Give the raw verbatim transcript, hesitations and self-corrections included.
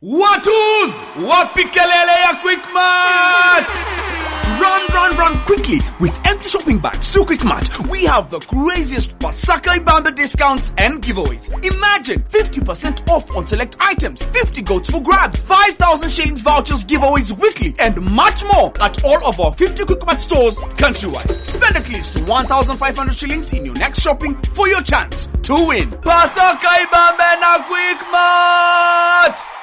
Watus! Wapikelele ya Quickmart! Run, run, run quickly with empty shopping bags to Quickmart. We have the craziest Pasaka Ibamba discounts and giveaways. Imagine fifty percent off on select items, fifty goats for grabs, five thousand shillings vouchers giveaways weekly, and much more at all of our fifty Quickmart stores countrywide. Spend at least one thousand five hundred shillings in your next shopping for your chance to win. Pasaka Ibamba na Quickmart!